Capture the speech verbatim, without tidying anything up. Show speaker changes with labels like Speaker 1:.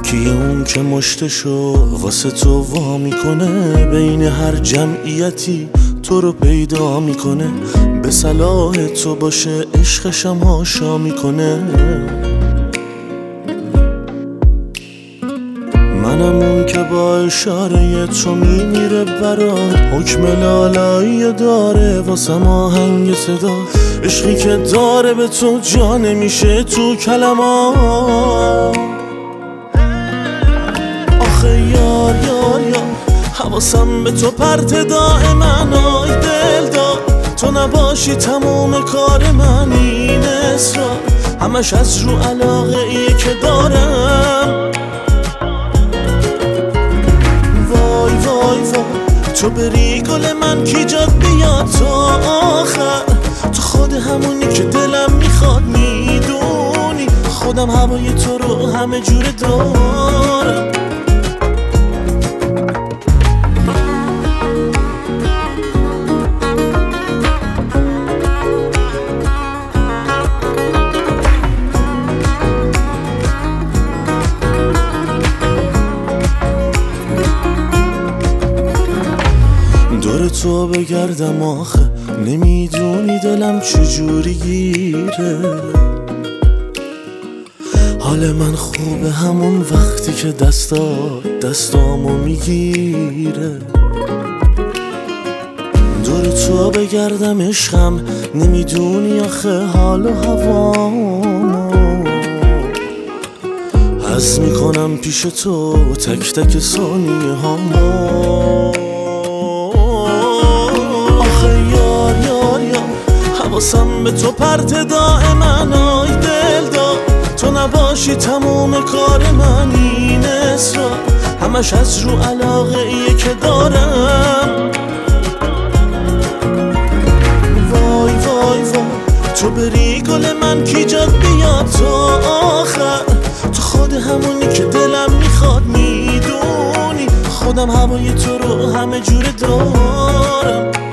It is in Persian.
Speaker 1: کیه اون که مشتشو واسه تو وا میکنه، بین هر جمعیتی تو رو پیدا میکنه، به صلاح تو باشه عشقشم هاشا میکنه. منم اون که با اشاره تو میمیره برات، حکم لالایی داره واسم آهنگ صدا، عشقی که داره به تو جا نمیشه تو کلمات. آخه یار یار یار حواسم به تو پرت دائما، آی دل دار تو نباشی تموم کار من این اصرار، همش از رو علاقه ایه که دارم. وای وای وای تو بری گل من کی جات بیاد تا آخر، تو خود همونی که دلم میخواد، میدونی خودم هوای تو رو همه جوره دارم. دور تو بگردم آخه نمیدونی دلم چجوری گیره، حال من خوبه همون وقتی که دستات دستامو میگیره. دور تو بگردم عشقم نمیدونی آخه حال و هوامو، حس میکنم پیش تو تک تک ثانیه هامو. حواسم به تو پرت دائما، آی دل دار تو نباشی تموم کار من این اصرار، همش از رو علاقه ایه که دارم. وای وای وای تو بری گل من کی جات بیاد تا آخر، تو خود همونی که دلم میخواد، میدونی خودم هوای تو رو همه جوره دارم.